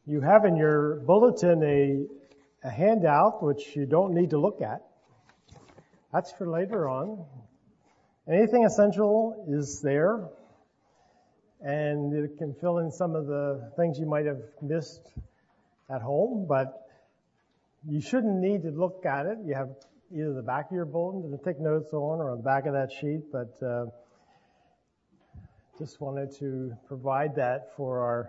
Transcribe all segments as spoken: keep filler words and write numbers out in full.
You have in your bulletin a, a handout which you don't need to look at. That's for later on. Anything essential is there, and it can fill in some of the things you might have missed at home, but you shouldn't need to look at it. You have either the back of your bulletin to take notes on or on the back of that sheet, but uh, just wanted to provide that for our...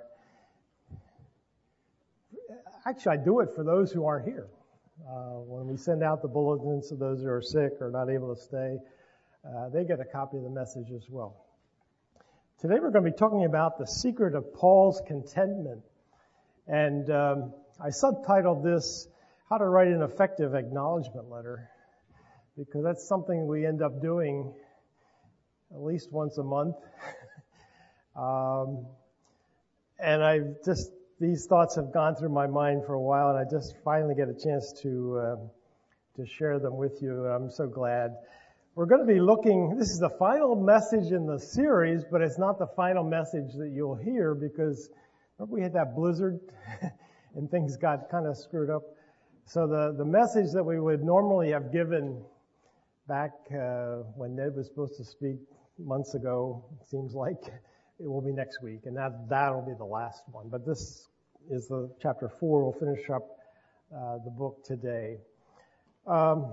Actually, I do it for those who aren't here. Uh, when we send out the bulletins to those who are sick or not able to stay, uh, they get a copy of the message as well. Today we're going to be talking about the secret of Paul's contentment. And um, I subtitled this, How to Write an Effective Acknowledgement Letter, because that's something we end up doing at least once a month. um, and I've just... These thoughts have gone through my mind for a while, and I just finally get a chance to uh, to share them with you. I'm so glad. We're going to be looking, this is the final message in the series, but it's not the final message that you'll hear because remember we had that blizzard and things got kind of screwed up. So the, the message that we would normally have given back uh, when Ned was supposed to speak months ago, it seems like, it will be next week, and that, that'll be the last one. But this is the chapter four. We'll finish up uh, the book today. Um,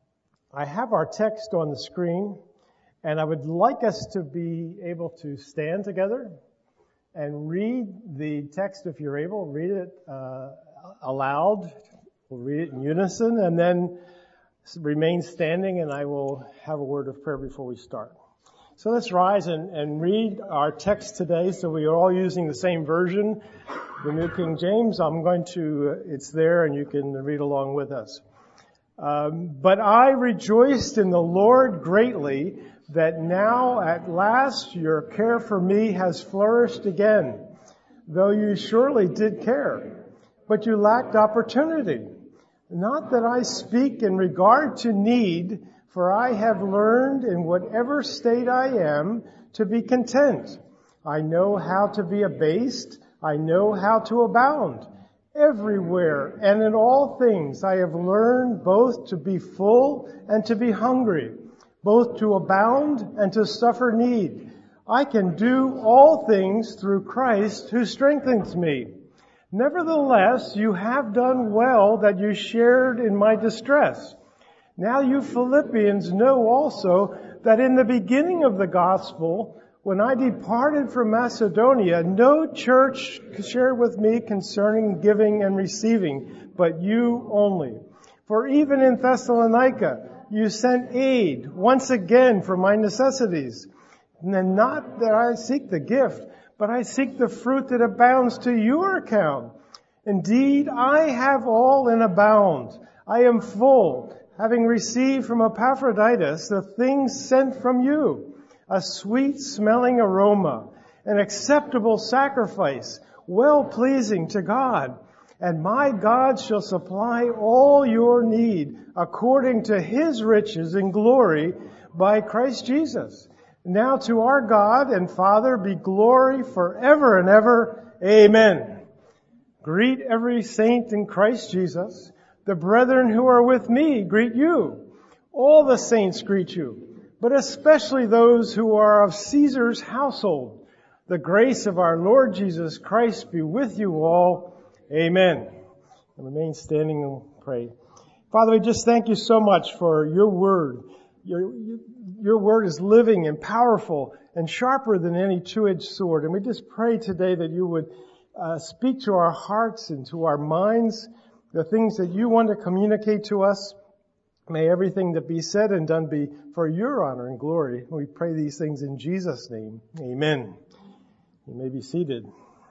I have our text on the screen, and I would like us to be able to stand together and read the text if you're able. Read it uh, aloud. We'll read it in unison, and then remain standing, and I will have a word of prayer before we start. So let's rise and, and read our text today. So we are all using the same version, the New King James. I'm going to, uh, it's there and you can read along with us. Um, but I rejoiced in the Lord greatly that now at last your care for me has flourished again, though you surely did care, but you lacked opportunity. Not that I speak in regard to need, for I have learned in whatever state I am to be content. I know how to be abased. I know how to abound. Everywhere and in all things I have learned both to be full and to be hungry, both to abound and to suffer need. I can do all things through Christ who strengthens me. Nevertheless, you have done well that you shared in my distress. Now you Philippians know also that in the beginning of the gospel, when I departed from Macedonia, no church shared with me concerning giving and receiving, but you only. For even in Thessalonica, you sent aid once again for my necessities. And not that I seek the gift, but I seek the fruit that abounds to your account. Indeed, I have all and abound. I am full, having received from Epaphroditus the things sent from you, a sweet-smelling aroma, an acceptable sacrifice, well-pleasing to God. And my God shall supply all your need according to His riches in glory by Christ Jesus. Now to our God and Father be glory forever and ever. Amen. Greet every saint in Christ Jesus. The brethren who are with me greet you. All the saints greet you, but especially those who are of Caesar's household. The grace of our Lord Jesus Christ be with you all. Amen. And remain standing and pray. Father, we just thank you so much for your word. Your, your word is living and powerful and sharper than any two-edged sword. And we just pray today that you would uh, speak to our hearts and to our minds the things that you want to communicate to us. May everything that be said and done be for your honor and glory. We pray these things in Jesus' name. Amen. You may be seated.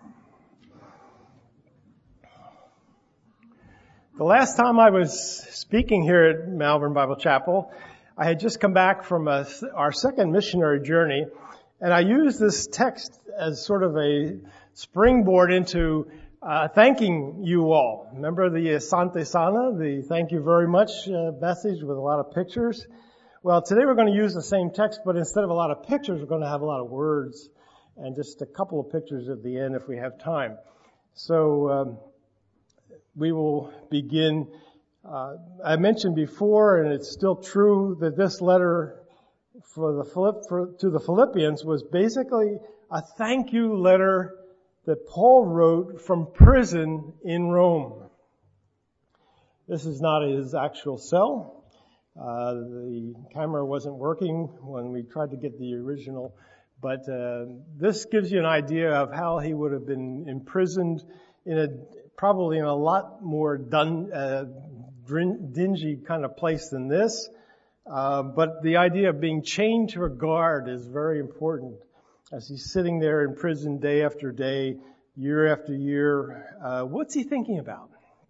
The last time I was speaking here at Malvern Bible Chapel, I had just come back from a, our second missionary journey, and I used this text as sort of a springboard into Uh, thanking you all. Remember the Asante Sana, the thank you very much uh, message with a lot of pictures? Well, today we're going to use the same text, but instead of a lot of pictures, we're going to have a lot of words and just a couple of pictures at the end if we have time. So um, we will begin. Uh, I mentioned before, and it's still true, that this letter for the Philipp, for, to the Philippians was basically a thank you letter that Paul wrote from prison in Rome. This is not his actual cell. Uh, the camera wasn't working when we tried to get the original, but uh, this gives you an idea of how he would have been imprisoned in a probably in a lot more dun, uh, dingy kind of place than this. Uh, but the idea of being chained to a guard is very important as he's sitting there in prison day after day, year after year. Uh, what's he thinking about?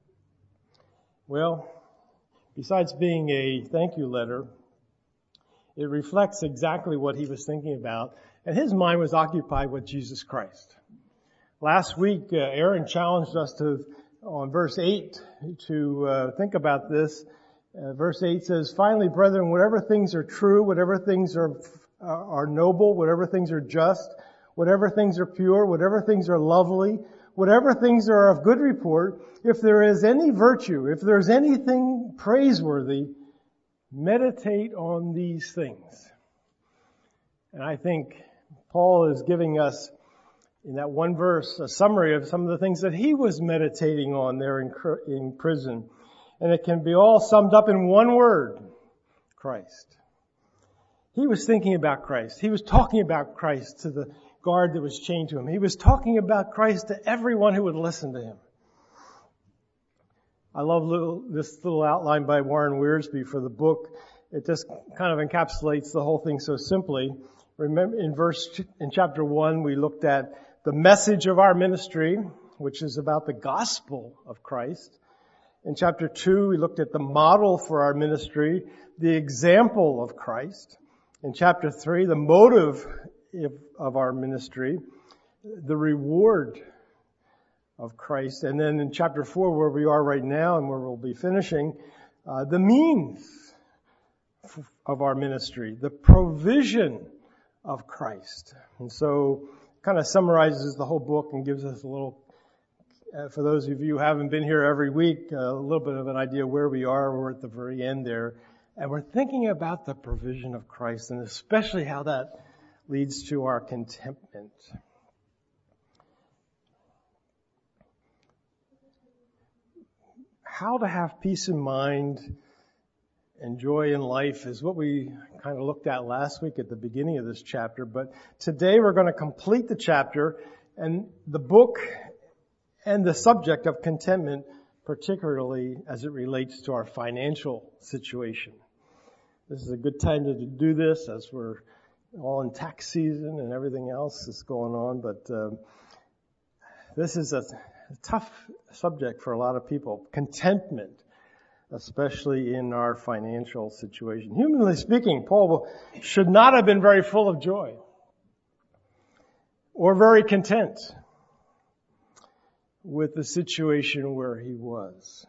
Well, besides being a thank you letter, it reflects exactly what he was thinking about, and his mind was occupied with Jesus Christ. Last week, uh, Aaron challenged us to, on verse eight, to uh, think about this. Uh, verse eight says, "Finally, brethren, whatever things are true, whatever things are are noble, whatever things are just, whatever things are pure, whatever things are lovely, whatever things are of good report, if there is any virtue, if there is anything praiseworthy, meditate on these things." And I think Paul is giving us, in that one verse, a summary of some of the things that he was meditating on there in, in prison. And it can be all summed up in one word: Christ. He was thinking about Christ. He was talking about Christ to the guard that was chained to him. He was talking about Christ to everyone who would listen to him. I love little, this little outline by Warren Wiersbe for the book. It just kind of encapsulates the whole thing so simply. Remember, in verse, in chapter one, we looked at the message of our ministry, which is about the gospel of Christ. In chapter two, we looked at the model for our ministry, the example of Christ. In chapter three, the motive of our ministry, the reward of Christ. And then in chapter four, where we are right now and where we'll be finishing, uh, the means of our ministry, the provision of Christ. And so kind of summarizes the whole book and gives us a little, uh, for those of you who haven't been here every week, uh, a little bit of an idea where we are. We're at the very end there. And we're thinking about the provision of Christ, and especially how that leads to our contentment. How to have peace in mind and joy in life is what we kind of looked at last week at the beginning of this chapter. But today we're going to complete the chapter and the book and the subject of contentment, particularly as it relates to our financial situation. This is a good time to do this as we're all in tax season and everything else that's going on. But uh, this is a tough subject for a lot of people. Contentment, especially in our financial situation. Humanly speaking, Paul should not have been very full of joy or very content with the situation where he was.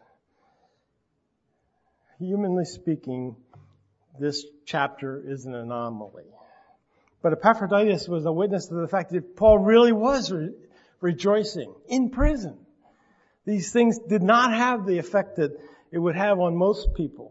Humanly speaking, this chapter is an anomaly. But Epaphroditus was a witness to the fact that Paul really was re- rejoicing in prison. These things did not have the effect that it would have on most people.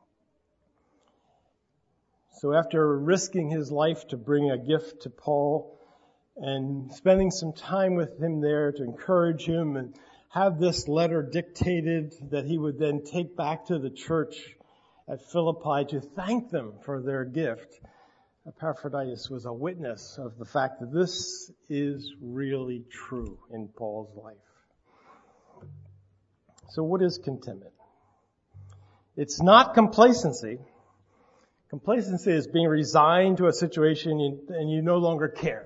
So after risking his life to bring a gift to Paul and spending some time with him there to encourage him and have this letter dictated that he would then take back to the church at Philippi to thank them for their gift, Epaphroditus was a witness of the fact that this is really true in Paul's life. So what is contentment? It's not complacency. Complacency is being resigned to a situation and you no longer care.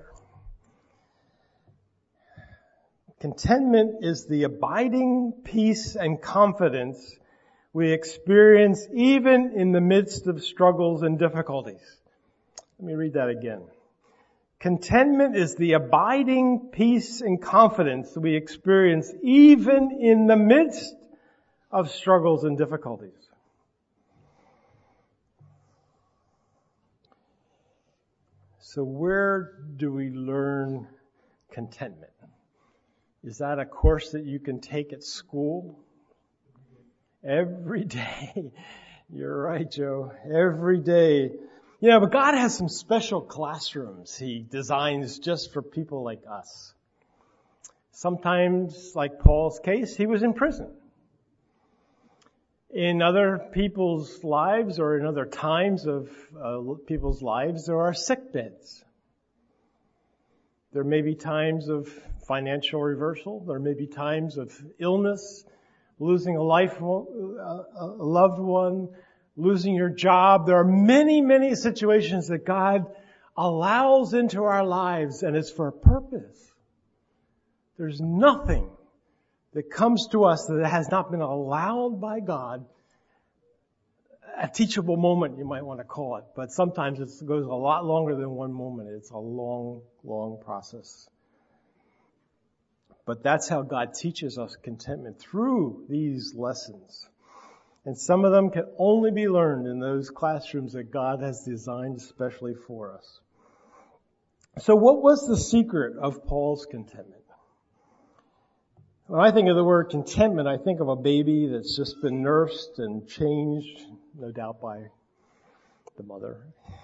Contentment is the abiding peace and confidence we experience even in the midst of struggles and difficulties. Let me read that again. Contentment is the abiding peace and confidence we experience even in the midst of struggles and difficulties. So where do we learn contentment? Is that a course that you can take at school? Every day. You're right, Joe. Every day. You know, but God has some special classrooms He designs just for people like us. Sometimes, like Paul's case, he was in prison. In other people's lives or in other times of uh, people's lives, there are sick beds. There may be times of financial reversal. There may be times of illness, losing a life, a loved one, losing your job. There are many, many situations that God allows into our lives, and it's for a purpose. There's nothing that comes to us that has not been allowed by God. A teachable moment, you might want to call it. But sometimes it goes a lot longer than one moment. It's a long, long process. But that's how God teaches us contentment, through these lessons. And some of them can only be learned in those classrooms that God has designed especially for us. So what was the secret of Paul's contentment? When I think of the word contentment, I think of a baby that's just been nursed and changed, no doubt by the mother.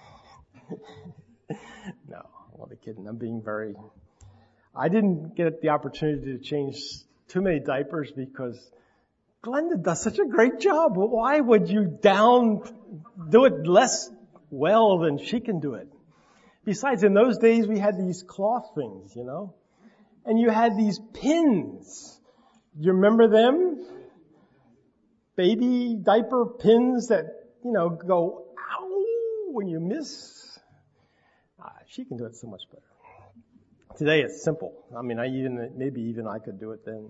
No, I'm only kidding. I'm being very... I didn't get the opportunity to change too many diapers because Glenda does such a great job. Why would you down, do it less well than she can do it? Besides, in those days we had these cloth things, you know, and you had these pins. You remember them? Baby diaper pins that, you know, go, ow, when you miss. Ah, she can do it so much better. Today it's simple. I mean, I even, maybe even I could do it then.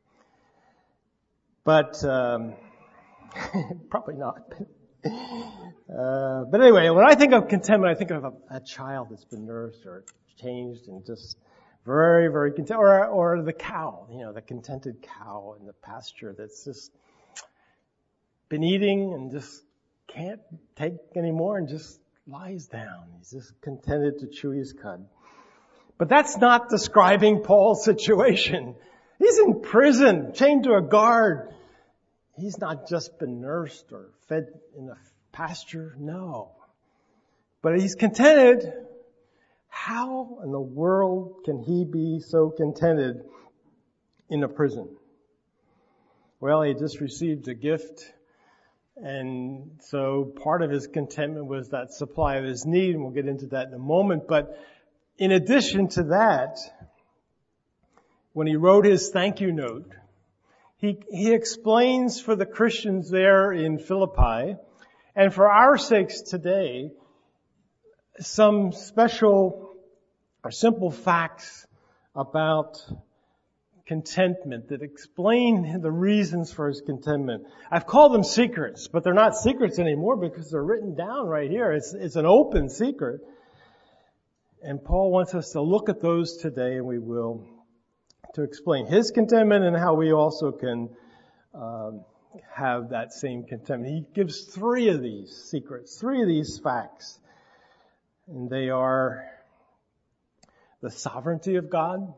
But, um, probably not. uh, but anyway, when I think of contentment, I think of a, a child that's been nursed or changed and just very, very content, or, or the cow, you know, the contented cow in the pasture that's just been eating and just can't take anymore and just lies down. He's just contented to chew his cud. But that's not describing Paul's situation. He's in prison, chained to a guard. He's not just been nursed or fed in a pasture. No. But he's contented. How in the world can he be so contented in a prison? Well, he just received a gift, and so part of his contentment was that supply of his need, and we'll get into that in a moment. But in addition to that, when he wrote his thank you note, he, he explains for the Christians there in Philippi, and for our sakes today, some special or simple facts about contentment that explain the reasons for his contentment. I've called them secrets, but they're not secrets anymore because they're written down right here. It's, it's an open secret. And Paul wants us to look at those today, and we will, to explain his contentment and how we also can um, have that same contentment. He gives three of these secrets, three of these facts. And they are the sovereignty of God,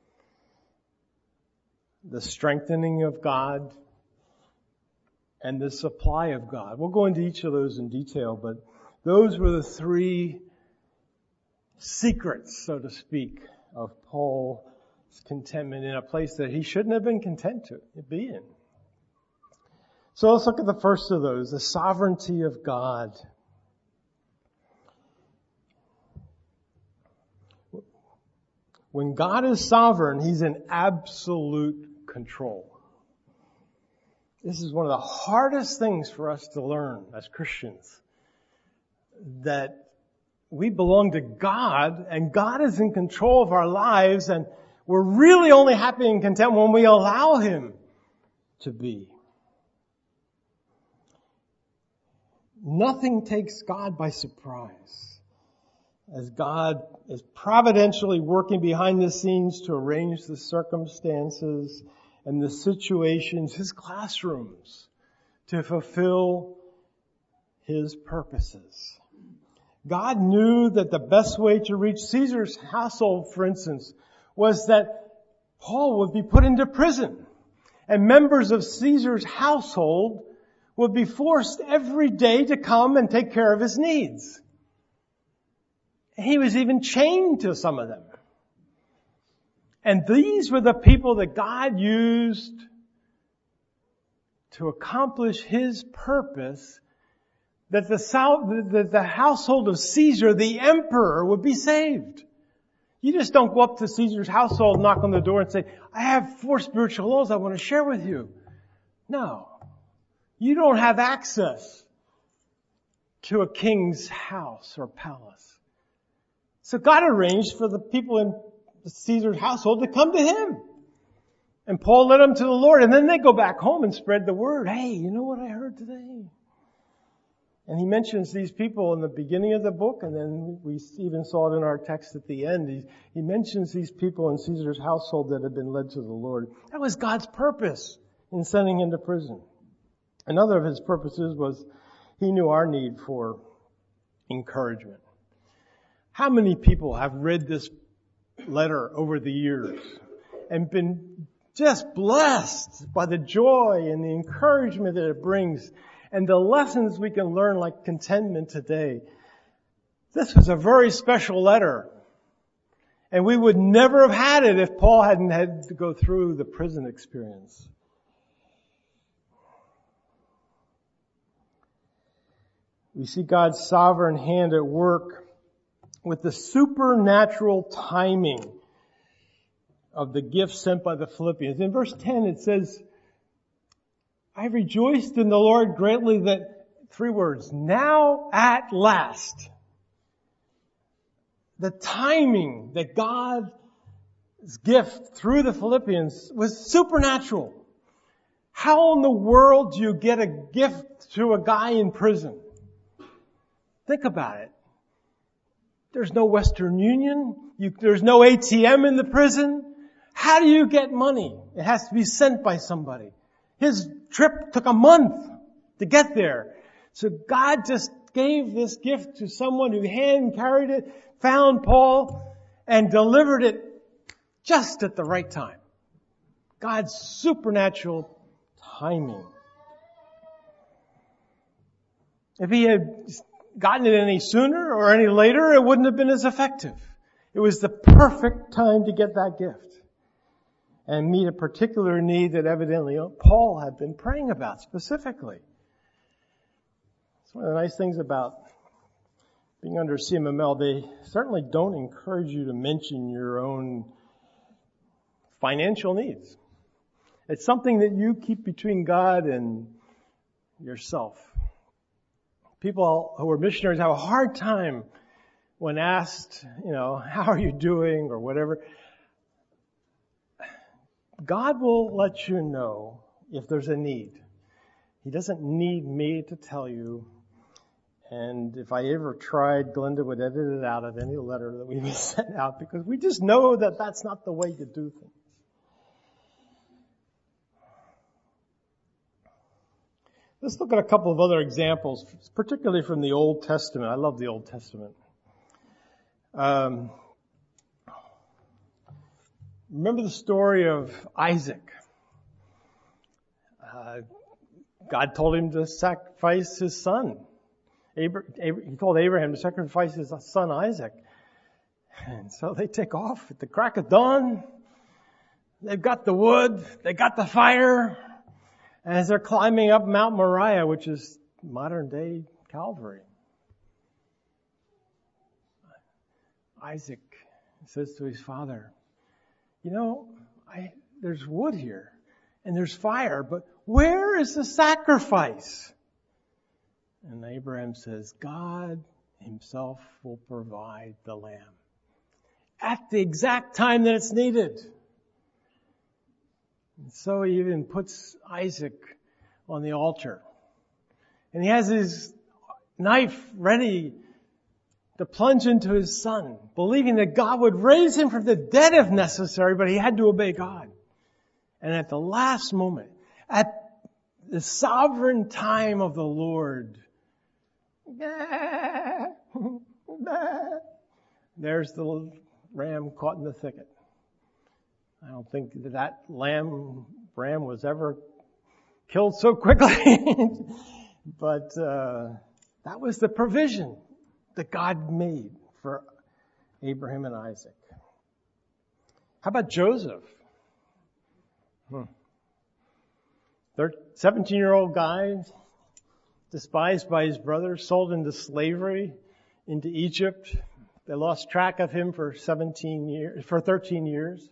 the strengthening of God, and the supply of God. We'll go into each of those in detail, but those were the three secrets, so to speak, of Paul's contentment in a place that he shouldn't have been content to be in. So let's look at the first of those, the sovereignty of God. When God is sovereign, He's in absolute control. This is one of the hardest things for us to learn as Christians. That we belong to God, and God is in control of our lives, and we're really only happy and content when we allow Him to be. Nothing takes God by surprise. As God is providentially working behind the scenes to arrange the circumstances and the situations, His classrooms, to fulfill His purposes. God knew that the best way to reach Caesar's household, for instance, was that Paul would be put into prison, and members of Caesar's household would be forced every day to come and take care of his needs. He was even chained to some of them. And these were the people that God used to accomplish His purpose, that the, the, the household of Caesar, the emperor, would be saved. You just don't go up to Caesar's household, knock on the door and say, I have four spiritual laws I want to share with you. No. You don't have access to a king's house or palace. So God arranged for the people in Caesar's household to come to him. And Paul led them to the Lord. And then they go back home and spread the word. Hey, you know what I heard today? And he mentions these people in the beginning of the book, and then we even saw it in our text at the end. He, he mentions these people in Caesar's household that had been led to the Lord. That was God's purpose in sending him to prison. Another of his purposes was he knew our need for encouragement. How many people have read this letter over the years and been just blessed by the joy and the encouragement that it brings and the lessons we can learn, like contentment today? This was a very special letter. And we would never have had it if Paul hadn't had to go through the prison experience. We see God's sovereign hand at work with the supernatural timing of the gift sent by the Philippians. In verse ten it says, I rejoiced in the Lord greatly that, three words, now at last. The timing that God's gift through the Philippians was supernatural. How in the world do you get a gift to a guy in prison? Think about it. There's no Western Union. You, there's no A T M in the prison. How do you get money? It has to be sent by somebody. His trip took a month to get there. So God just gave this gift to someone who hand carried it, found Paul, and delivered it just at the right time. God's supernatural timing. If he had gotten it any sooner or any later, it wouldn't have been as effective. It was the perfect time to get that gift and meet a particular need that evidently Paul had been praying about specifically. It's one of the nice things about being under C M M L. They certainly don't encourage you to mention your own financial needs. It's something that you keep between God and yourself. People who are missionaries have a hard time when asked, you know, how are you doing or whatever. God will let you know if there's a need. He doesn't need me to tell you. And if I ever tried, Glenda would edit it out of any letter that we sent out because we just know that that's not the way to do things. Let's look at a couple of other examples, particularly from the Old Testament. I love the Old Testament. Um, remember the story of Isaac. Uh, God told him to sacrifice his son. Abra- Abra- he told Abraham to sacrifice his son Isaac. And so they take off at the crack of dawn. They've got the wood. They got the fire. And as they're climbing up Mount Moriah, which is modern day Calvary, Isaac says to his father, you know, I, there's wood here and there's fire, but where is the sacrifice? And Abraham says, God himself will provide the lamb at the exact time that it's needed. And so he even puts Isaac on the altar. And he has his knife ready to plunge into his son, believing that God would raise him from the dead if necessary, but he had to obey God. And at the last moment, at the sovereign time of the Lord, there's the ram caught in the thicket. I don't think that, that lamb, ram was ever killed so quickly. But uh, that was the provision that God made for Abraham and Isaac. How about Joseph? Hmm. seventeen-year-old guy, despised by his brothers, sold into slavery into Egypt. They lost track of him for seventeen years, for thirteen years.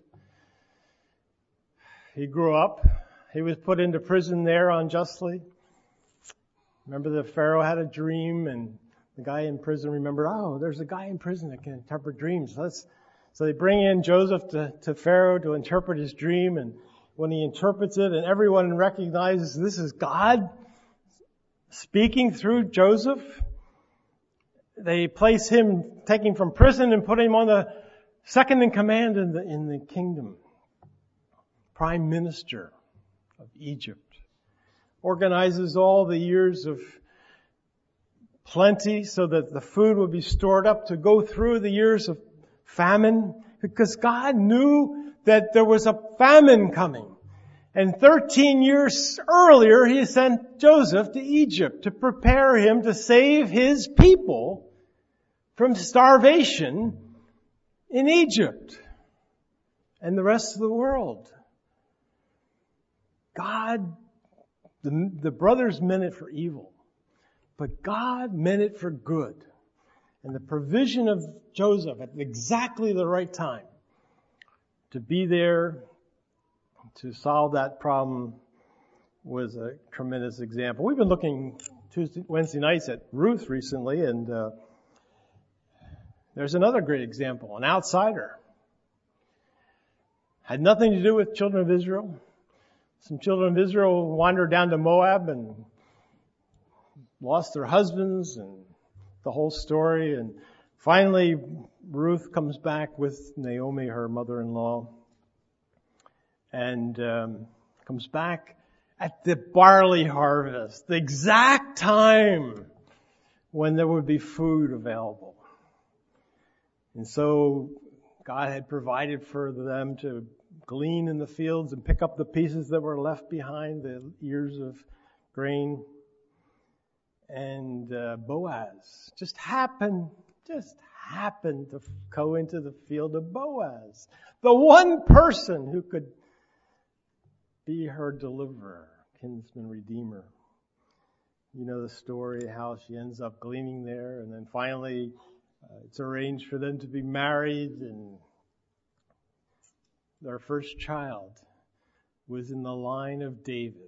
He grew up. He was put into prison there unjustly. Remember, the Pharaoh had a dream, and the guy in prison remembered, oh, there's a guy in prison that can interpret dreams. Let's, so they bring in Joseph to, to Pharaoh to interpret his dream, and when he interprets it and everyone recognizes this is God speaking through Joseph, they place him, take him from prison and put him on the second in command in the, in the kingdom. Prime Minister of Egypt. Organizes all the years of plenty so that the food would be stored up to go through the years of famine, because God knew that there was a famine coming. And thirteen years earlier, He sent Joseph to Egypt to prepare him to save His people from starvation in Egypt and the rest of the world. God, the, the brothers meant it for evil, but God meant it for good. And the provision of Joseph at exactly the right time to be there to solve that problem was a tremendous example. We've been looking Tuesday, Wednesday nights at Ruth recently, and uh, there's another great example, an outsider. Had nothing to do with children of Israel. Some children of Israel wandered down to Moab and lost their husbands and the whole story. And finally, Ruth comes back with Naomi, her mother-in-law, and um, comes back at the barley harvest, the exact time when there would be food available. And so God had provided for them to glean in the fields and pick up the pieces that were left behind, the ears of grain. And uh, Boaz just happened, just happened to go into the field of Boaz. The one person who could be her deliverer, kinsman redeemer. You know the story, how she ends up gleaning there, and then finally uh, it's arranged for them to be married, and their first child was in the line of David,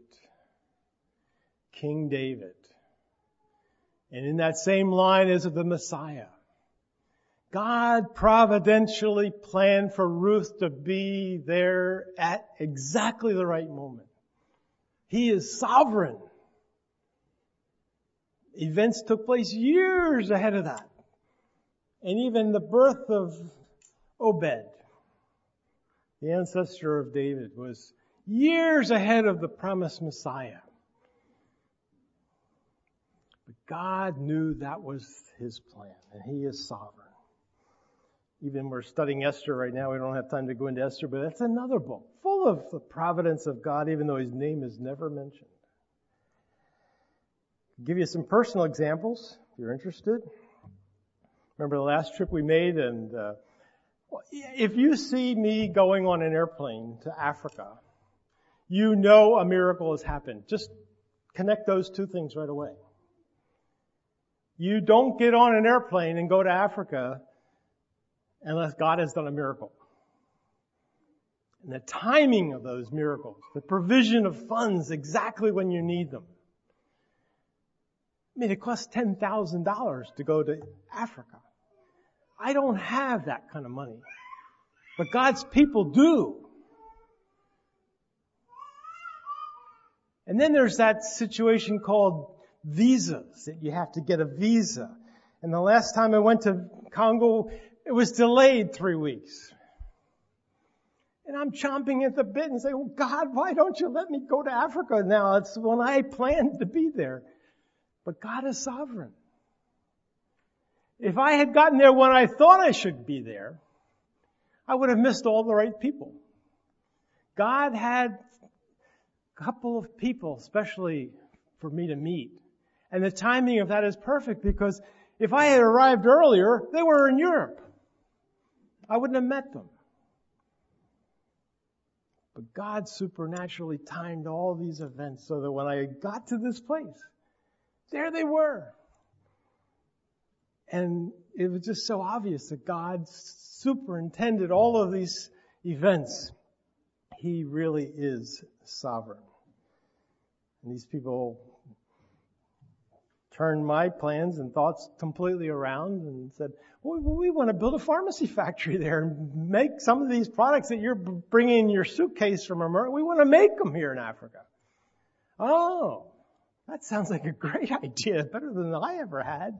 King David. And in that same line is the Messiah. God providentially planned for Ruth to be there at exactly the right moment. He is sovereign. Events took place years ahead of that. And even the birth of Obed, the ancestor of David, was years ahead of the promised Messiah. But God knew that was His plan, and He is sovereign. Even we're studying Esther right now. We don't have time to go into Esther, but that's another book full of the providence of God, even though His name is never mentioned. I'll give you some personal examples, if you're interested. Remember the last trip we made, and uh, if you see me going on an airplane to Africa, you know a miracle has happened. Just connect those two things right away. You don't get on an airplane and go to Africa unless God has done a miracle. And the timing of those miracles, the provision of funds exactly when you need them. I mean, it costs ten thousand dollars to go to Africa. I don't have that kind of money. But God's people do. And then there's that situation called visas, that you have to get a visa. And the last time I went to Congo, it was delayed three weeks. And I'm chomping at the bit and saying, oh God, why don't you let me go to Africa now? It's when I planned to be there. But God is sovereign. If I had gotten there when I thought I should be there, I would have missed all the right people. God had a couple of people, especially for me to meet. And the timing of that is perfect because if I had arrived earlier, they were in Europe. I wouldn't have met them. But God supernaturally timed all these events so that when I got to this place, there they were. And it was just so obvious that God superintended all of these events. He really is sovereign. And these people turned my plans and thoughts completely around and said, well, we want to build a pharmacy factory there and make some of these products that you're bringing in your suitcase from America. We want to make them here in Africa. Oh, that sounds like a great idea, better than I ever had.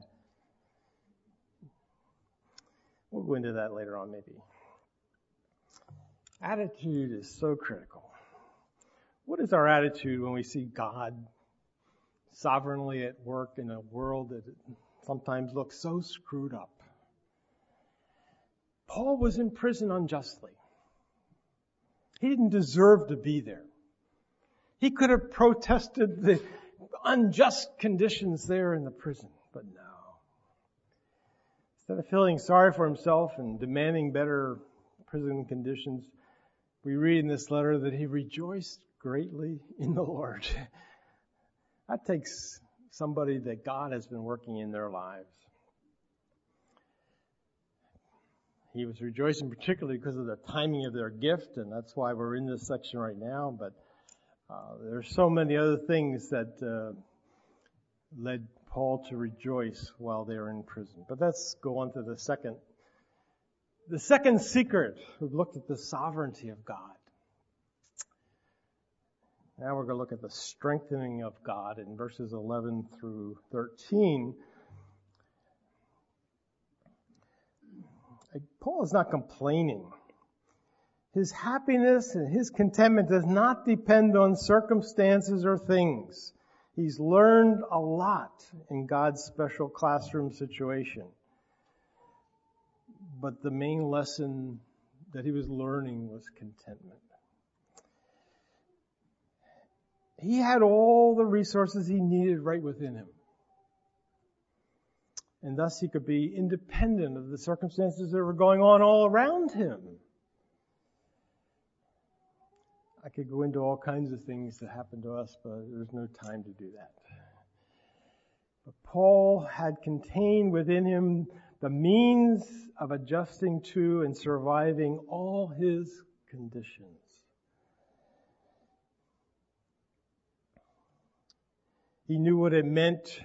We'll go into that later on maybe. Attitude is so critical. What is our attitude when we see God sovereignly at work in a world that sometimes looks so screwed up? Paul was in prison unjustly. He didn't deserve to be there. He could have protested the unjust conditions there in the prison, but no. Instead of feeling sorry for himself and demanding better prison conditions, we read in this letter that he rejoiced greatly in the Lord. That takes somebody that God has been working in their lives. He was rejoicing particularly because of the timing of their gift, and that's why we're in this section right now. But uh, there's so many other things that uh, led Paul to rejoice while they were in prison. But let's go on to the second. The second secret. We've looked at the sovereignty of God. Now we're going to look at the strengthening of God in verses eleven through thirteen. Paul is not complaining. His happiness and his contentment does not depend on circumstances or things. He's learned a lot in God's special classroom situation. But the main lesson that he was learning was contentment. He had all the resources he needed right within him. And thus he could be independent of the circumstances that were going on all around him. I could go into all kinds of things that happened to us, but there's no time to do that. But Paul had contained within him the means of adjusting to and surviving all his conditions. He knew what it meant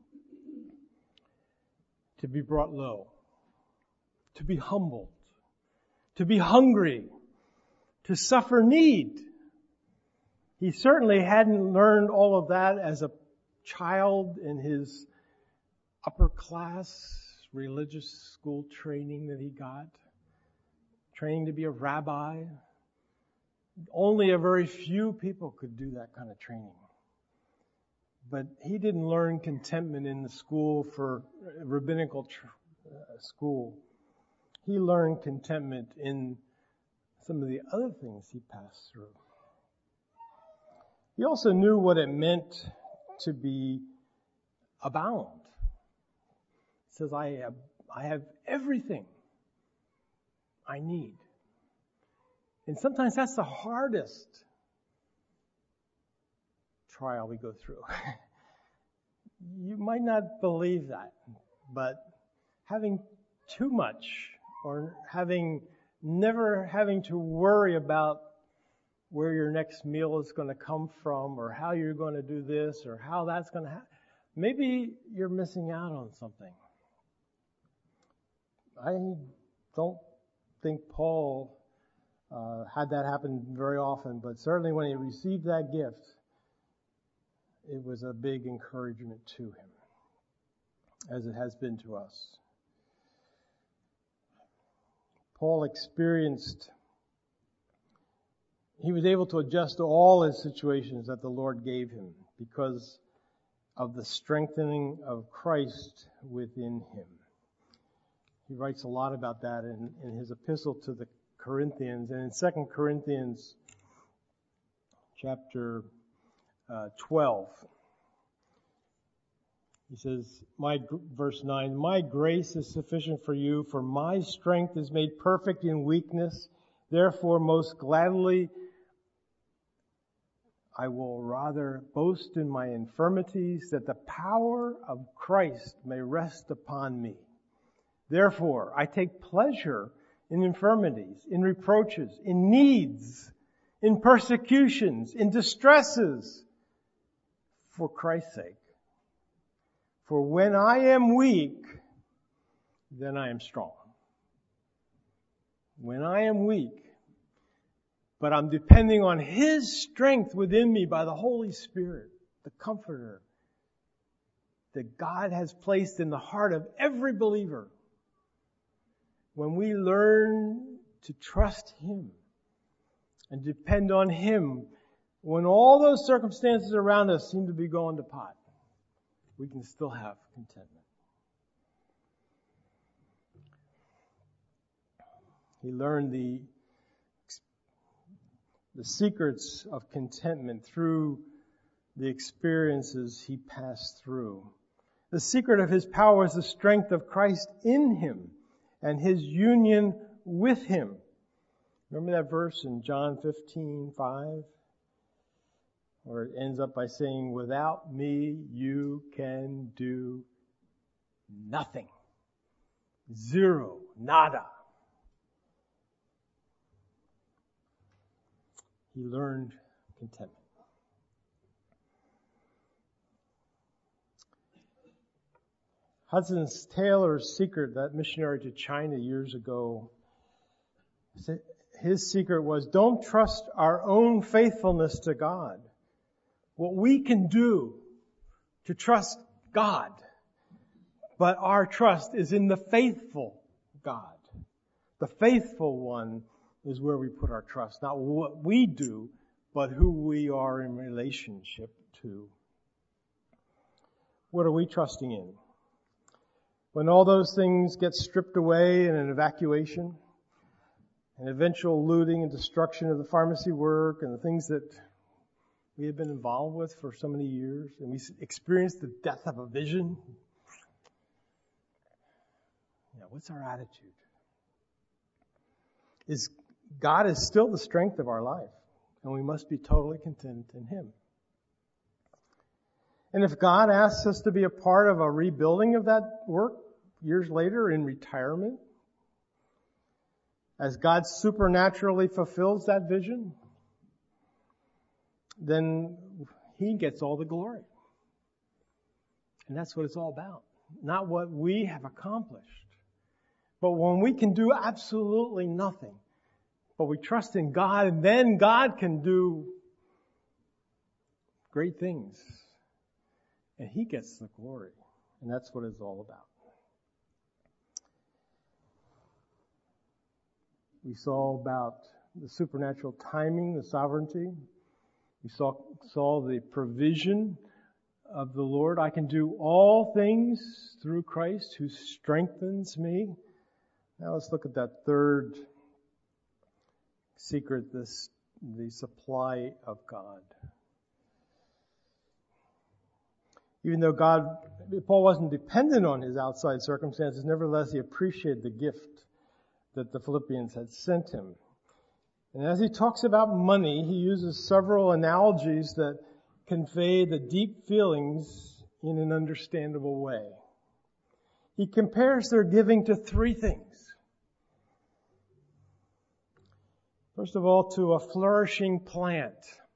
to be brought low, to be humbled, to be hungry, to suffer need. He certainly hadn't learned all of that as a child in his upper class religious school training that he got, training to be a rabbi. Only a very few people could do that kind of training. But he didn't learn contentment in the school for rabbinical tr- uh, school. He learned contentment in some of the other things he passed through. He also knew what it meant to be abound. It says, I have, I have everything I need. And sometimes that's the hardest trial we go through. You might not believe that, but having too much or having never having to worry about where your next meal is going to come from or how you're going to do this or how that's going to happen, maybe you're missing out on something. I don't think Paul uh, had that happen very often, but certainly when he received that gift, it was a big encouragement to him, as it has been to us. Paul experienced, he was able to adjust to all his situations that the Lord gave him because of the strengthening of Christ within him. He writes a lot about that in, in his epistle to the Corinthians. And in Second Corinthians chapter uh, twelve. He says, my verse nine, my grace is sufficient for you, for my strength is made perfect in weakness. Therefore, most gladly, I will rather boast in my infirmities, that the power of Christ may rest upon me. Therefore, I take pleasure in infirmities, in reproaches, in needs, in persecutions, in distresses, for Christ's sake. For when I am weak, then I am strong. When I am weak, but I'm depending on His strength within me by the Holy Spirit, the Comforter, that God has placed in the heart of every believer. When we learn to trust Him and depend on Him, when all those circumstances around us seem to be going to pot, we can still have contentment. He learned the, the secrets of contentment through the experiences he passed through. The secret of his power is the strength of Christ in him and his union with Him. Remember that verse in John fifteen five? Where it ends up by saying, without me you can do nothing. Zero. Nada. He learned contentment. Hudson Taylor's secret, that missionary to China years ago, his secret was, don't trust our own faithfulness to God. What we can do to trust God, but our trust is in the faithful God. The faithful one is where we put our trust. Not what we do, but who we are in relationship to. What are we trusting in? When all those things get stripped away in an evacuation, an eventual looting and destruction of the pharmacy work and the things that we have been involved with for so many years, and we experienced the death of a vision. You know, what's our attitude? Is God is still the strength of our life, and we must be totally content in Him. And if God asks us to be a part of a rebuilding of that work years later in retirement, as God supernaturally fulfills that vision, then He gets all the glory. And that's what it's all about. Not what we have accomplished. But when we can do absolutely nothing, but we trust in God, and then God can do great things. And He gets the glory. And that's what it's all about. We saw about the supernatural timing, the sovereignty. We saw, saw the provision of the Lord. I can do all things through Christ who strengthens me. Now let's look at that third secret, this, the supply of God. Even though God, Paul wasn't dependent on his outside circumstances, nevertheless he appreciated the gift that the Philippians had sent him. And as he talks about money, he uses several analogies that convey the deep feelings in an understandable way. He compares their giving to three things. First of all, to a flourishing plant.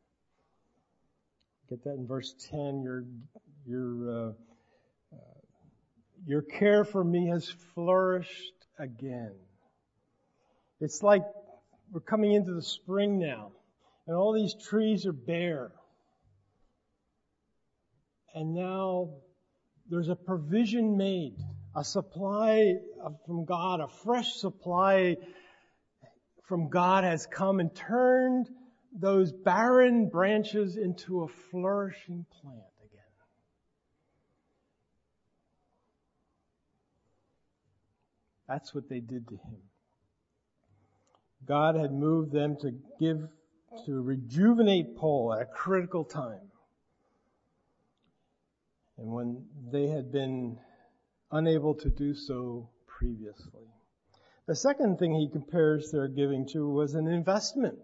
Get that in verse ten. Your, your, uh, uh, your care for me has flourished again. It's like we're coming into the spring now, and all these trees are bare. And now there's a provision made, a supply from God, a fresh supply from God has come and turned those barren branches into a flourishing plant again. That's what they did to him. God had moved them to give to rejuvenate Paul at a critical time. And when they had been unable to do so previously. The second thing he compares their giving to was an investment.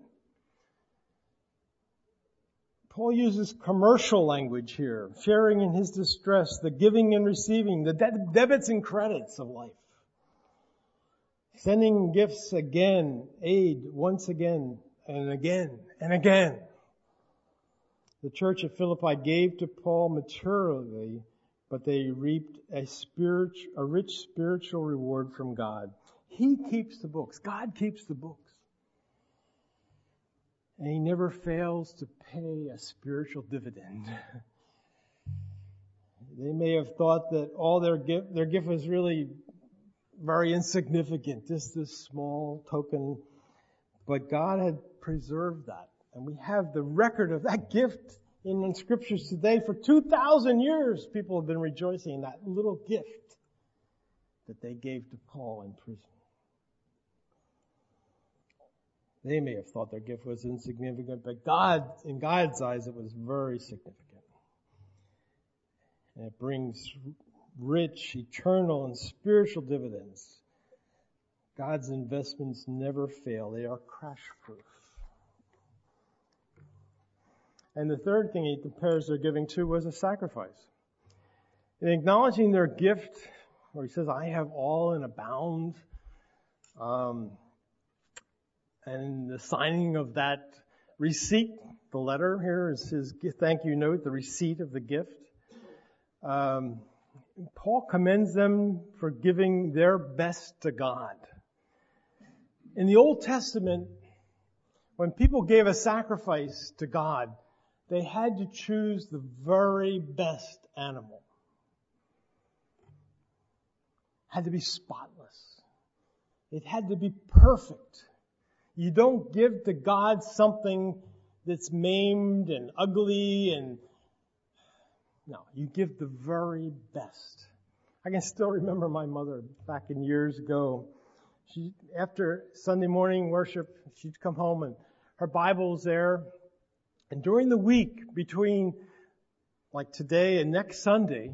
Paul uses commercial language here, sharing in his distress, the giving and receiving, the de- debits and credits of life. Sending gifts again, aid once again, and again, and again. The church at Philippi gave to Paul materially, but they reaped a spirit, a rich spiritual reward from God. He keeps the books. God keeps the books. And He never fails to pay a spiritual dividend. They may have thought that all their gift, their gift was really very insignificant, just this small token. But God had preserved that. And we have the record of that gift in the Scriptures today. For two thousand years, people have been rejoicing in that little gift that they gave to Paul in prison. They may have thought their gift was insignificant, but God, in God's eyes, it was very significant. And it brings rich, eternal, and spiritual dividends. God's investments never fail. They are crash-proof. And the third thing he compares their giving to was a sacrifice. In acknowledging their gift, where he says, I have all and abound, um, and the signing of that receipt, the letter here is his thank you note, the receipt of the gift. Um, Paul commends them for giving their best to God. In the Old Testament, when people gave a sacrifice to God, they had to choose the very best animal. It had to be spotless. It had to be perfect. You don't give to God something that's maimed and ugly and no, you give the very best. I can still remember my mother back in years ago. She, after Sunday morning worship, she'd come home and her Bible was there. And during the week between like today and next Sunday,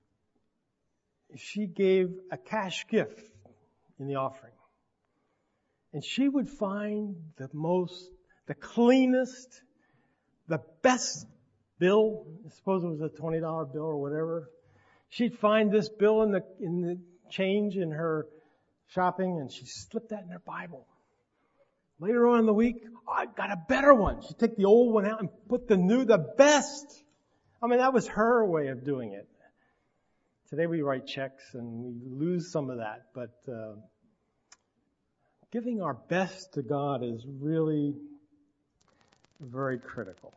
she gave a cash gift in the offering. And she would find the most, the cleanest, the best bill. I suppose it was a twenty dollar bill or whatever. She'd find this bill in the, in the change in her shopping and she slipped that in her Bible. Later on in the week, oh, I got a better one. She'd take the old one out and put the new, the best. I mean, that was her way of doing it. Today we write checks and we lose some of that, but uh, giving our best to God is really very critical.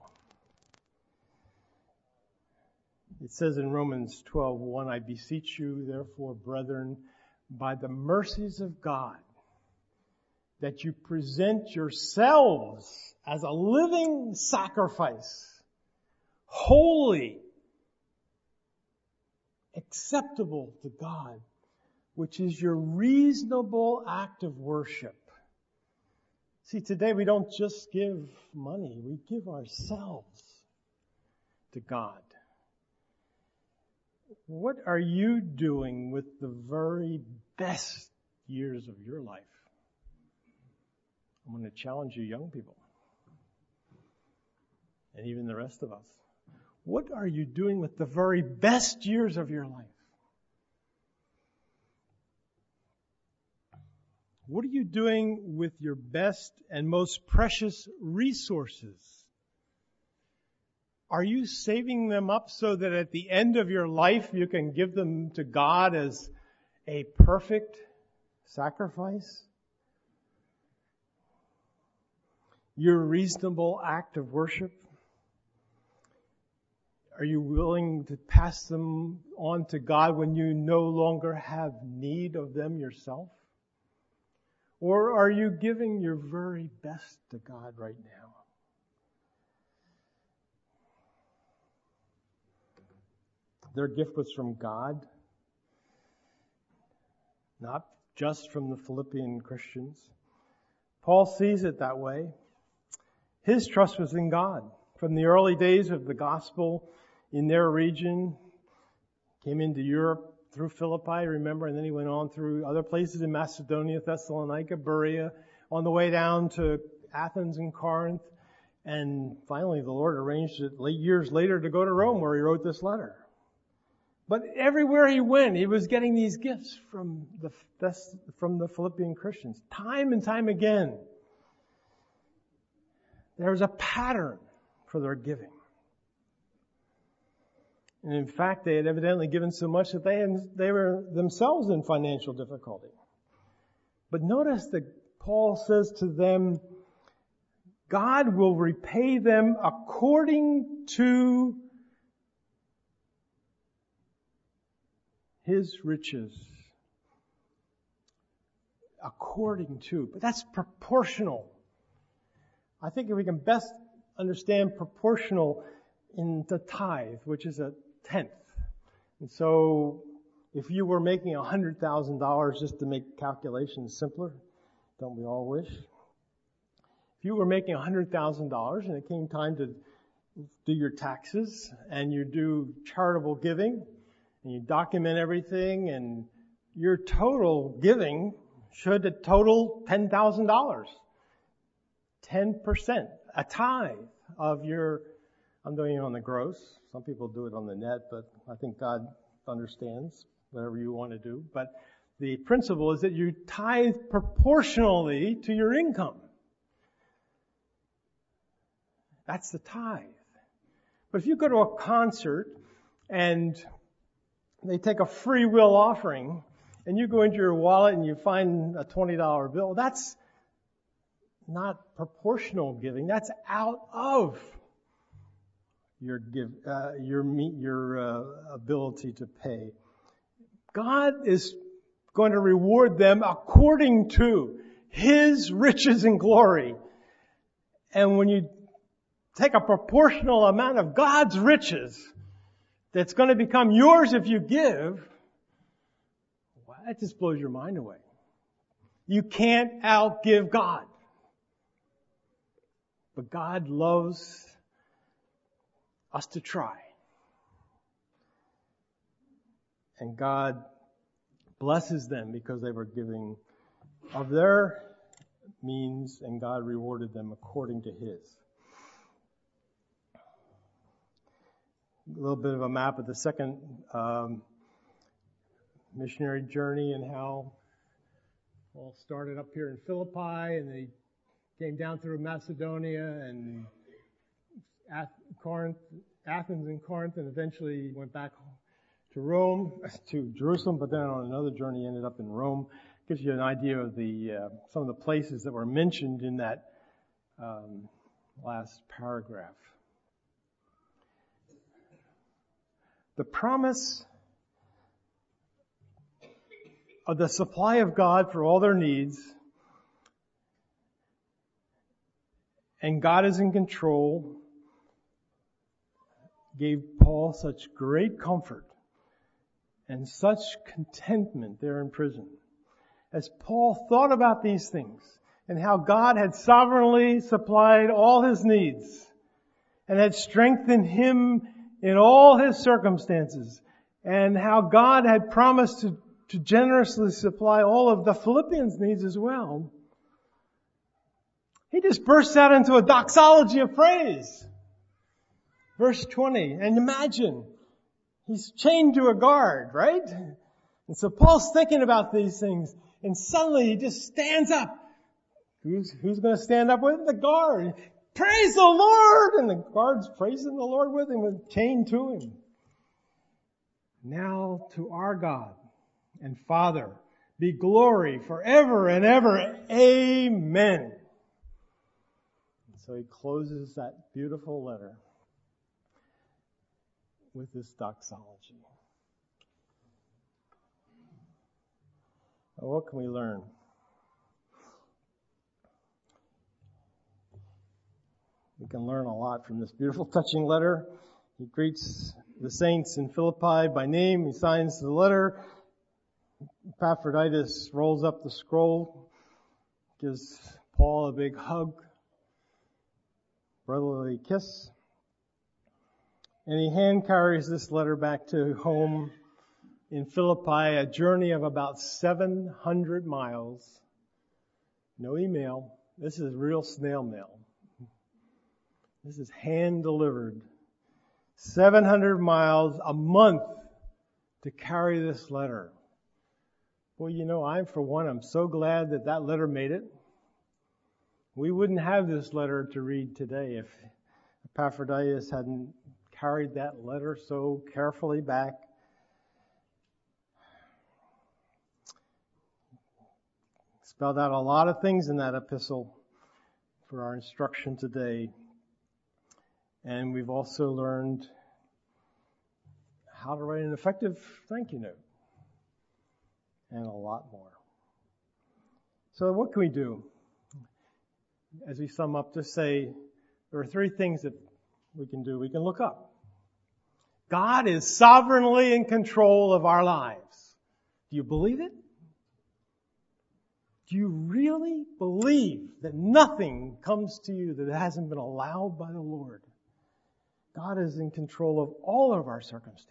It says in Romans twelve one, I beseech you, therefore, brethren, by the mercies of God, that you present yourselves as a living sacrifice, holy, acceptable to God, which is your reasonable act of worship. See, today we don't just give money, we give ourselves to God. What are you doing with the very best years of your life? I'm going to challenge you young people, and even the rest of us. What are you doing with the very best years of your life? What are you doing with your best and most precious resources? Are you saving them up so that at the end of your life you can give them to God as a perfect sacrifice? Your reasonable act of worship? Are you willing to pass them on to God when you no longer have need of them yourself? Or are you giving your very best to God right now? Their gift was from God, not just from the Philippian Christians. Paul sees it that way. His trust was in God. From the early days of the gospel in their region, came into Europe through Philippi, remember, and then he went on through other places in Macedonia, Thessalonica, Berea, on the way down to Athens and Corinth, and finally the Lord arranged it late years later to go to Rome, where he wrote this letter. But everywhere he went, he was getting these gifts from the from the Philippian Christians, time and time again. There was a pattern for their giving. And in fact, they had evidently given so much that they, had, they were themselves in financial difficulty. But notice that Paul says to them, God will repay them according to His riches. According to. But that's proportional. I think if we can best understand proportional in the tithe, which is a tenth. And so, if you were making one hundred thousand dollars, just to make calculations simpler, don't we all wish? If you were making one hundred thousand dollars and it came time to do your taxes and you do charitable giving and you document everything and your total giving should total ten thousand dollars. ten percent, a tithe of your, I'm doing it on the gross. Some people do it on the net, but I think God understands whatever you want to do. But the principle is that you tithe proportionally to your income. That's the tithe. But if you go to a concert and they take a free will offering and you go into your wallet and you find a twenty dollar bill, that's not proportional giving. That's out of your give, uh, your your uh, ability to pay. God is going to reward them according to His riches and glory. And when you take a proportional amount of God's riches that's going to become yours if you give, well, that just blows your mind away. You can't outgive God. But God loves us to try. And God blesses them because they were giving of their means, and God rewarded them according to His. A little bit of a map of the second um, missionary journey and how Paul started up here in Philippi and they came down through Macedonia and Corinth, Athens and Corinth, and eventually went back to Rome, to Jerusalem, but then on another journey ended up in Rome. Gives you an idea of the uh, some of the places that were mentioned in that um, last paragraph. The promise of the supply of God for all their needs, and God is in control, gave Paul such great comfort and such contentment there in prison. As Paul thought about these things and how God had sovereignly supplied all his needs and had strengthened him in all his circumstances, and how God had promised to, to generously supply all of the Philippians' needs as well, he just bursts out into a doxology of praise. Verse twenty, and imagine, he's chained to a guard, right? And so Paul's thinking about these things, and suddenly he just stands up. Who's, who's going to stand up with him? The guard. Praise the Lord! And the guard's praising the Lord with him, with chained to him. Now to our God and Father be glory forever and ever. Amen. So he closes that beautiful letter with this doxology. Now, what can we learn? We can learn a lot from this beautiful, touching letter. He greets the saints in Philippi by name. He signs the letter. Epaphroditus rolls up the scroll, gives Paul a big hug. brotherly kiss. And he hand carries this letter back to home in Philippi, a journey of about seven hundred miles. No email. This is real snail mail. This is hand delivered. seven hundred miles, a month to carry this letter. Well, you know, I, for one, I'm so glad that that letter made it. We wouldn't have this letter to read today if Epaphroditus hadn't carried that letter so carefully back. Spelled out a lot of things in that epistle for our instruction today. And we've also learned how to write an effective thank you note. And a lot more. So what can we do? As we sum up, just say there are three things that we can do. We can look up. God is sovereignly in control of our lives. Do you believe it? Do you really believe that nothing comes to you that hasn't been allowed by the Lord? God is in control of all of our circumstances.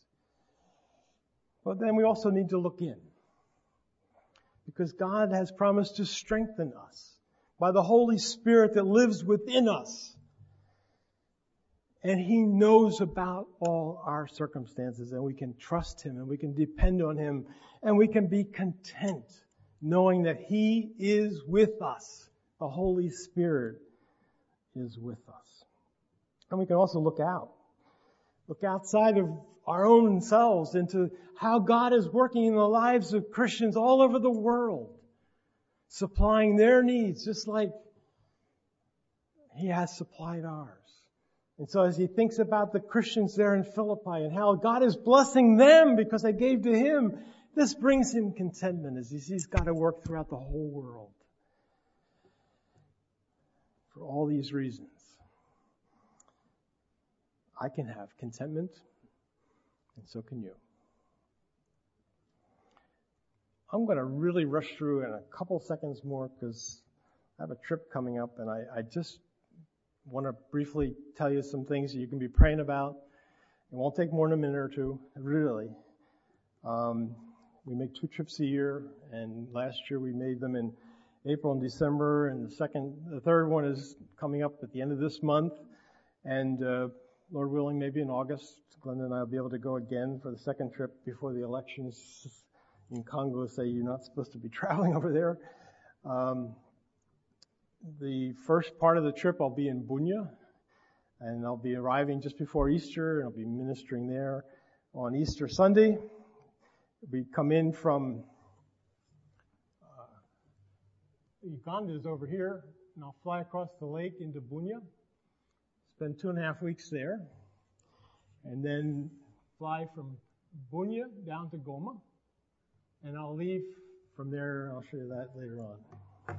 But then we also need to look in. Because God has promised to strengthen us by the Holy Spirit that lives within us. And He knows about all our circumstances, and we can trust Him, and we can depend on Him, and we can be content knowing that He is with us. The Holy Spirit is with us. And we can also look out. Look outside of our own selves into how God is working in the lives of Christians all over the world, supplying their needs just like He has supplied ours. And so as he thinks about the Christians there in Philippi and how God is blessing them because they gave to Him, this brings him contentment as he sees God at work throughout the whole world. For all these reasons, I can have contentment, and so can you. I'm going to really rush through in a couple seconds more because I have a trip coming up, and I, I just want to briefly tell you some things that you can be praying about. It won't take more than a minute or two, really. Um, we make two trips a year, and last year we made them in April and December, and the second, the third one is coming up at the end of this month, and uh, Lord willing, maybe in August, Glenda and I will be able to go again for the second trip before the elections in Congo say you're not supposed to be traveling over there. Um, the first part of the trip I'll be in Bunia, and I'll be arriving just before Easter, and I'll be ministering there on Easter Sunday. We come in from uh, Uganda is over here, and I'll fly across the lake into Bunia, spend two and a half weeks there, and then fly from Bunia down to Goma, and I'll leave from there. I'll show you that later on.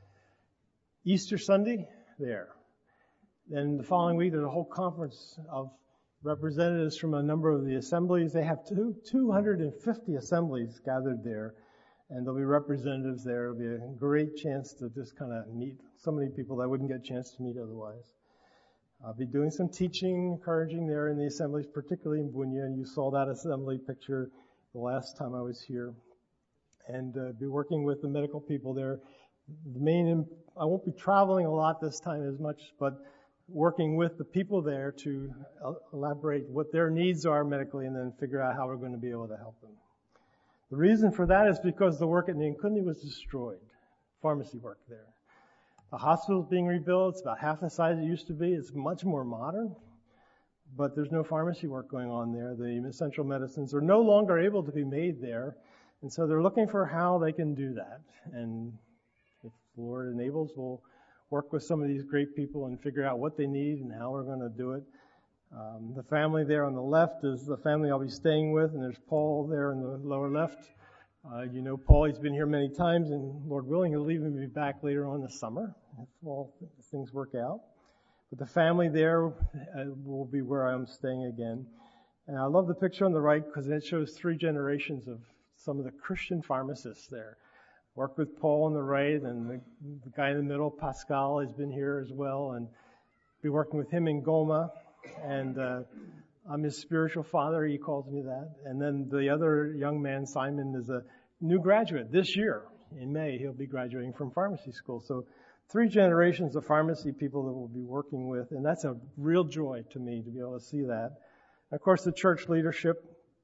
Easter Sunday, there. Then the following week, there's a whole conference of representatives from a number of the assemblies. They have two, two hundred fifty assemblies gathered there, and there'll be representatives there. It'll be a great chance to just kind of meet so many people that wouldn't get a chance to meet otherwise. I'll be doing some teaching, encouraging there in the assemblies, particularly in Bunia, and you saw that assembly picture the last time I was here. And uh, be working with the medical people there. The main, I won't be traveling a lot this time as much, but working with the people there to elaborate what their needs are medically and then figure out how we're going to be able to help them. The reason for that is because the work at Nyankundi was destroyed, pharmacy work there. The hospital's being rebuilt. It's about half the size it used to be. It's much more modern, but there's no pharmacy work going on there. The essential medicines are no longer able to be made there, and so they're looking for how they can do that. And if the Lord enables, we'll work with some of these great people and figure out what they need and how we're going to do it. Um, the family there on the left is the family I'll be staying with, and there's Paul there in the lower left. Uh, you know Paul, he's been here many times, and Lord willing, he'll even be back later on this summer if all things work out. But the family there uh, will be where I'm staying again. And I love the picture on the right because it shows three generations of some of the Christian pharmacists there. Worked with Paul on the right, and the, the guy in the middle, Pascal, has been here as well. And be working with him in Goma, and uh, I'm his spiritual father, he calls me that. And then the other young man, Simon, is a new graduate this year. In May, he'll be graduating from pharmacy school. So three generations of pharmacy people that we'll be working with, and that's a real joy to me to be able to see that. Of course, the church leadership,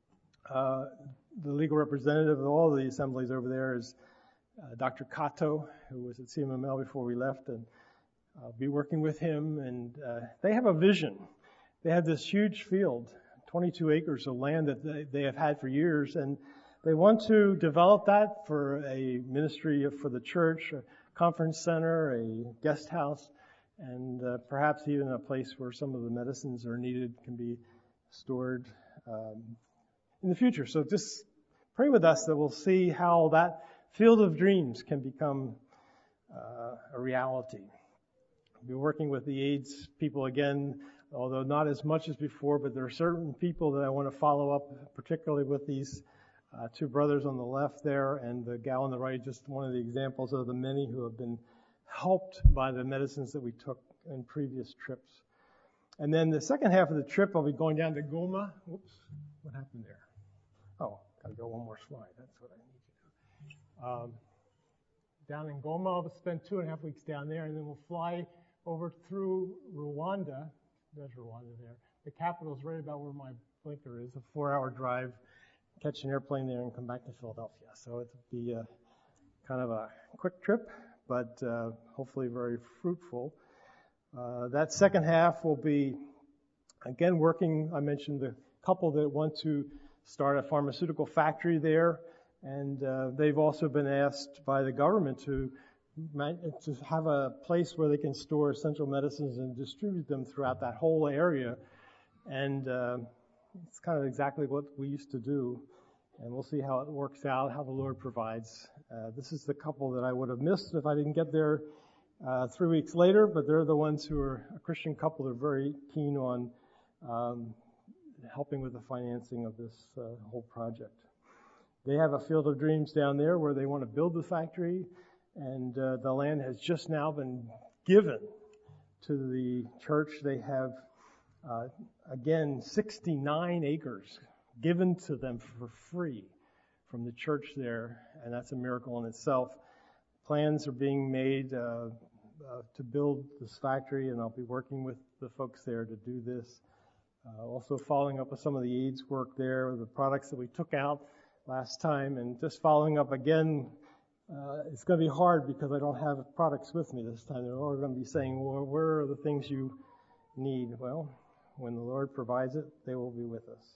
uh, the legal representative of all the assemblies over there is uh, Doctor Kato, who was at C M M L before we left, and I'll be working with him. And uh, they have a vision. They have this huge field, twenty-two acres of land that they, they have had for years, and they want to develop that for a ministry for the church, a conference center, a guest house, and uh, perhaps even a place where some of the medicines are needed can be stored um, in the future. So just pray with us that we'll see how that field of dreams can become uh, a reality. We'll be working with the AIDS people again, although not as much as before, but there are certain people that I want to follow up, particularly with these Uh, two brothers on the left there and the gal on the right, just one of the examples of the many who have been helped by the medicines that we took in previous trips. And then the second half of the trip, I'll be going down to Goma. Whoops, what happened there? Oh, gotta go one more slide. That's what I need to do. Um, down in Goma, I'll spend two and a half weeks down there, and then we'll fly over through Rwanda. There's Rwanda there. The capital is right about where my blinker is, a four-hour drive. Catch an airplane there and come back to Philadelphia. So it'll be a, kind of a quick trip, but uh, hopefully very fruitful. Uh, that second half will be, again, working. I mentioned the couple that want to start a pharmaceutical factory there, and uh, they've also been asked by the government to, to have a place where they can store essential medicines and distribute them throughout that whole area. And uh, it's kind of exactly what we used to do, and we'll see how it works out, how the Lord provides. Uh, this is the couple that I would have missed if I didn't get there uh, three weeks later, but they're the ones who are a Christian couple. They're very keen on um, helping with the financing of this uh, whole project. They have a field of dreams down there where they want to build the factory, and uh, the land has just now been given to the church. They have Uh, again, sixty-nine acres given to them for free from the church there, and that's a miracle in itself. Plans are being made uh, uh, to build this factory, and I'll be working with the folks there to do this. Uh, also following up with some of the AIDS work there, the products that we took out last time, and just following up again. Uh, it's going to be hard because I don't have products with me this time. They're all going to be saying, well, where are the things you need? Well, when the Lord provides it, they will be with us.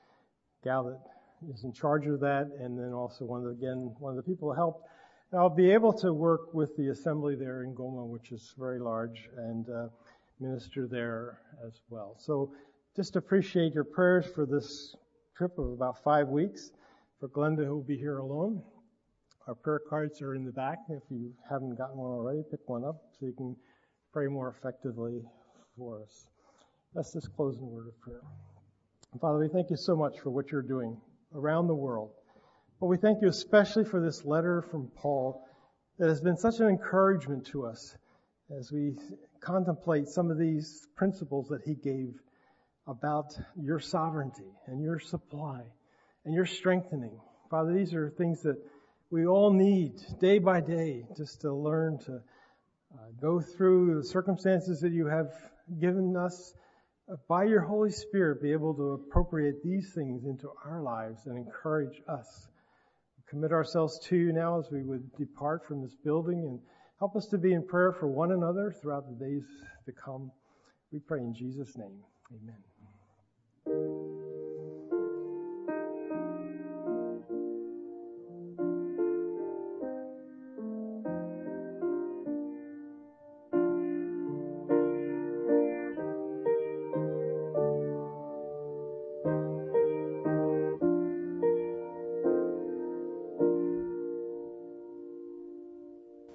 Gal that is in charge of that, and then also one of the, again, one of the people who helped. And I'll be able to work with the assembly there in Goma, which is very large, and uh, minister there as well. So just appreciate your prayers for this trip of about five weeks. For Glenda, who will be here alone. Our prayer cards are in the back. If you haven't gotten one already, pick one up so you can pray more effectively for us. Let's just close in a word of prayer. Father, we thank you so much for what you're doing around the world. But we thank you especially for this letter from Paul that has been such an encouragement to us as we contemplate some of these principles that he gave about your sovereignty and your supply and your strengthening. Father, these are things that we all need day by day just to learn to uh, go through the circumstances that you have given us. By your Holy Spirit, be able to appropriate these things into our lives and encourage us. We commit ourselves to you now as we would depart from this building, and help us to be in prayer for one another throughout the days to come. We pray in Jesus' name. Amen.